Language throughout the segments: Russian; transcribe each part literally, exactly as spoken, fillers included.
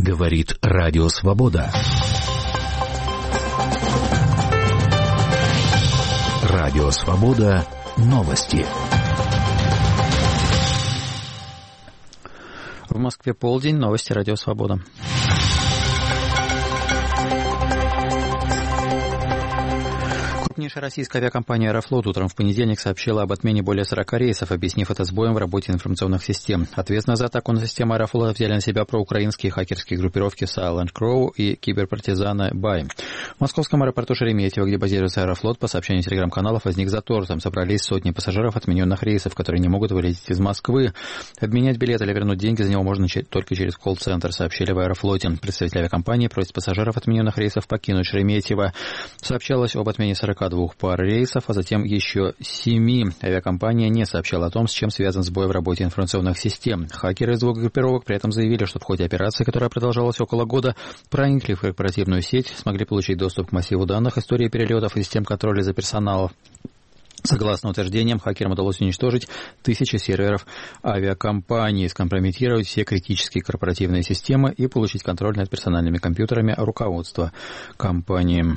Говорит Радио Свобода. Радио Свобода. Новости. В Москве полдень. Новости Радио Свобода. Крупнейшая российская авиакомпания «Аэрофлот» утром в понедельник сообщила об отмене более сорока рейсов, объяснив это сбоем в работе информационных систем. Ответственность за атаку на систему «Аэрофлота» взяли на себя проукраинские хакерские группировки Silent Crow и киберпартизаны Бай. В московском аэропорту Шереметьево, где базируется «Аэрофлот», по сообщению телеграм-каналов, возник затор. Там собрались сотни пассажиров отмененных рейсов, которые не могут вылететь из Москвы. Обменять билет или вернуть деньги за него можно только через колл-центр, сообщили в «Аэрофлоте». Представитель авиакомпании просит пассажиров отмененных рейсов покинуть Шереметьево. Сообщалось об отмене сорока двух пар рейсов, а затем еще семи. Авиакомпания не сообщала о том, с чем связан сбой в работе информационных систем. Хакеры из двух группировок при этом заявили, что в ходе операции, которая продолжалась около года, проникли в корпоративную сеть, смогли получить доступ к массиву данных, истории перелетов и систем контроля за персоналом. Согласно утверждениям, хакерам удалось уничтожить тысячи серверов авиакомпании, скомпрометировать все критические корпоративные системы и получить контроль над персональными компьютерами руководства компании.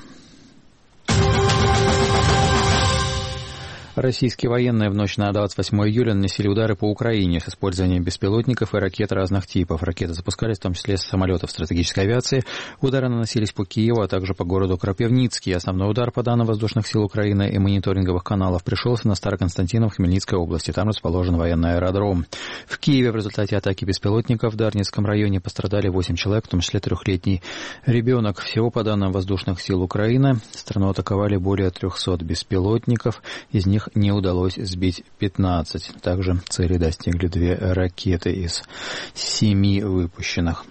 Российские военные в ночь на двадцать восьмое июля нанесли удары по Украине с использованием беспилотников и ракет разных типов. Ракеты запускались в том числе с самолетов стратегической авиации. Удары наносились по Киеву, а также по городу Крапивницкий. Основной удар, по данным воздушных сил Украины и мониторинговых каналов, пришелся на Староконстантинов Хмельницкой области. Там расположен военный аэродром. В Киеве в результате атаки беспилотников в Дарницком районе пострадали восемь человек, в том числе трехлетний ребенок. Всего, по данным воздушных сил Украины, страну атаковали более трехсот беспилотников. Из них не удалось сбить пятнадцать. Также цели достигли две ракеты из семи выпущенных.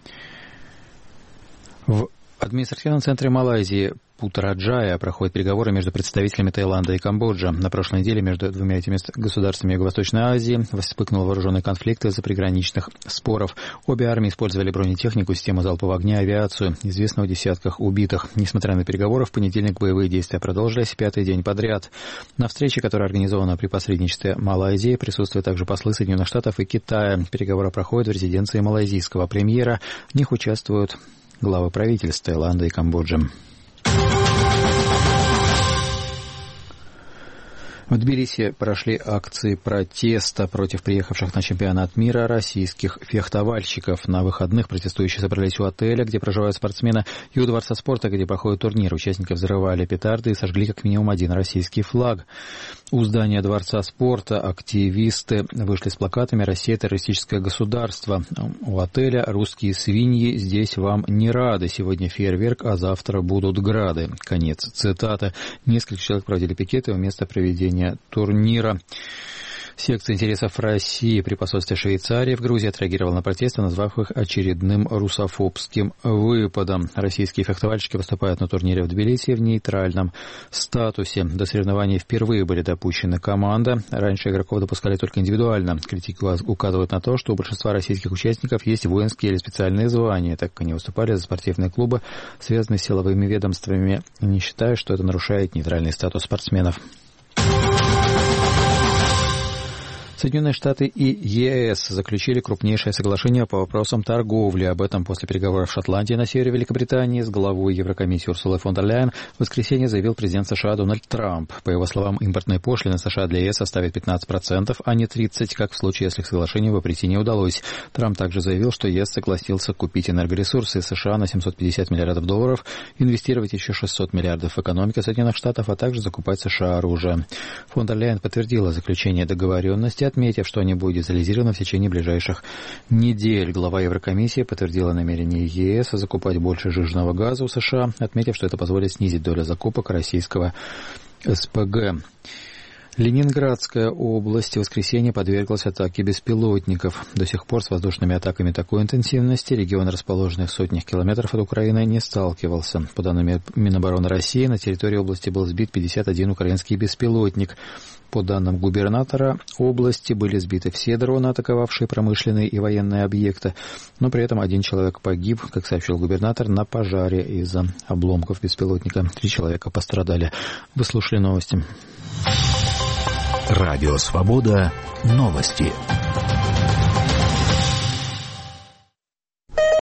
В административном центре Малайзии Путраджая проходят переговоры между представителями Таиланда и Камбоджи. На прошлой неделе между двумя этими государствами Юго-Восточной Азии вспыхнул вооруженный конфликт из-за приграничных споров. Обе армии использовали бронетехнику, систему залпового огня, авиацию. Известно о десятках убитых. Несмотря на переговоры, в понедельник боевые действия продолжились пятый день подряд. На встрече, которая организована при посредничестве Малайзии, присутствуют также послы Соединенных Штатов и Китая. Переговоры проходят в резиденции малайзийского премьера. В них участвуют главы правительств Таиланда и Камбоджи. В Тбилиси прошли акции протеста против приехавших на чемпионат мира российских фехтовальщиков. На выходных протестующие собрались у отеля, где проживают спортсмены, и у Дворца спорта, где проходит турнир. Участники взрывали петарды и сожгли как минимум один российский флаг. У здания Дворца спорта активисты вышли с плакатами «Россия – террористическое государство». У отеля «Русские свиньи здесь вам не рады. Сегодня фейерверк, а завтра будут грады». Конец цитаты. Несколько человек проводили пикеты у места проведения турнира. Секция интересов России при посольстве Швейцарии в Грузии отреагировала на протесты, назвав их очередным русофобским выпадом. Российские фехтовальщики выступают на турнире в Тбилиси в нейтральном статусе. До соревнований впервые были допущены команда. Раньше игроков допускали только индивидуально. Критики указывают на то, что у большинства российских участников есть воинские или специальные звания, так как они выступали за спортивные клубы, связанные с силовыми ведомствами, не считая, что это нарушает нейтральный статус спортсменов. Соединенные Штаты и ЕС заключили крупнейшее соглашение по вопросам торговли. Об этом после переговоров в Шотландии на севере Великобритании с главой Еврокомиссии Урсулой фон дер Ляйен в воскресенье заявил президент США Дональд Трамп. По его словам, импортные пошлины США для ЕС составят пятнадцать процентов, а не тридцать процентов, как в случае, если к соглашению прийти не удалось. Трамп также заявил, что ЕС согласился купить энергоресурсы США на семьсот пятьдесят миллиардов долларов, инвестировать еще шестьсот миллиардов в экономику Соединенных Штатов, а также закупать США оружие. Фон дер Ляйен подтвердила заключение договоренности, отметив, что они будут детализированы в течение ближайших недель. Глава Еврокомиссии подтвердила намерение ЕС закупать больше жиженного газа у США, отметив, что это позволит снизить долю закупок российского СПГ. Ленинградская область в воскресенье подверглась атаке беспилотников. До сих пор с воздушными атаками такой интенсивности регион, расположенный в сотнях километров от Украины, не сталкивался. По данным Минобороны России, на территории области был сбит пятьдесят один украинский беспилотник. По данным губернатора области, были сбиты все дроны, атаковавшие промышленные и военные объекты, но при этом один человек погиб, как сообщил губернатор, на пожаре из-за обломков беспилотника. Три человека пострадали. Вы слушали новости. Радио Свобода. Новости.